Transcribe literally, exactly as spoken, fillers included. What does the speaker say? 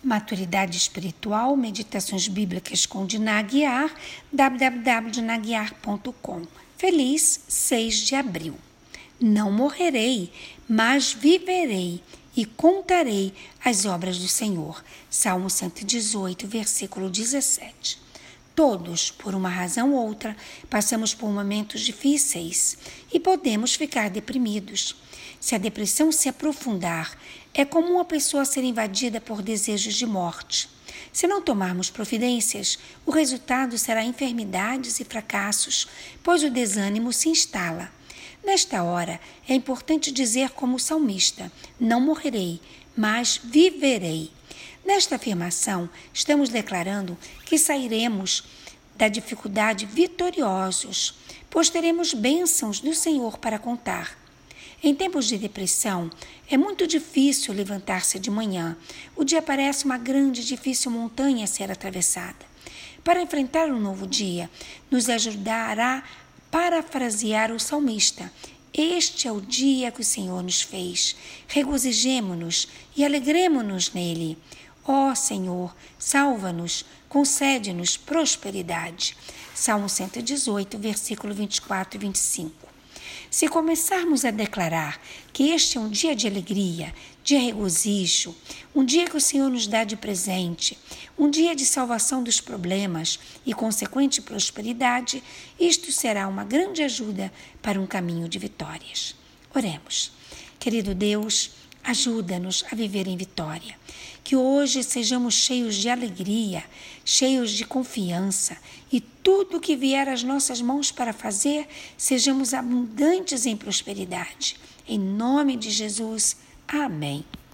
Maturidade Espiritual, Meditações Bíblicas com Diná Aguiar, w w w ponto diná aguiar ponto com. Feliz seis de abril. Não morrerei, mas viverei e contarei as obras do Senhor. Salmo cento e dezoito, versículo dezessete. Todos, por uma razão ou outra, passamos por momentos difíceis e podemos ficar deprimidos. Se a depressão se aprofundar, é comum a pessoa ser invadida por desejos de morte. Se não tomarmos providências, o resultado será enfermidades e fracassos, pois o desânimo se instala. Nesta hora, é importante dizer como o salmista: não morrerei, mas viverei. Nesta afirmação, estamos declarando que sairemos da dificuldade vitoriosos, pois teremos bênçãos do Senhor para contar. Em tempos de depressão, é muito difícil levantar-se de manhã. O dia parece uma grande e difícil montanha a ser atravessada. Para enfrentar um novo dia, nos ajudará a parafrasear o salmista: este é o dia que o Senhor nos fez. Regozijemo-nos e alegremo-nos nele. Ó Senhor, salva-nos, concede-nos prosperidade. Salmo cento e dezoito, versículo vinte e quatro e vinte e cinco. Se começarmos a declarar que este é um dia de alegria, de regozijo, um dia que o Senhor nos dá de presente, um dia de salvação dos problemas e consequente prosperidade, isto será uma grande ajuda para um caminho de vitórias. Oremos. Querido Deus, ajuda-nos a viver em vitória. Que hoje sejamos cheios de alegria, cheios de confiança e tudo que vier às nossas mãos para fazer, sejamos abundantes em prosperidade. Em nome de Jesus, amém.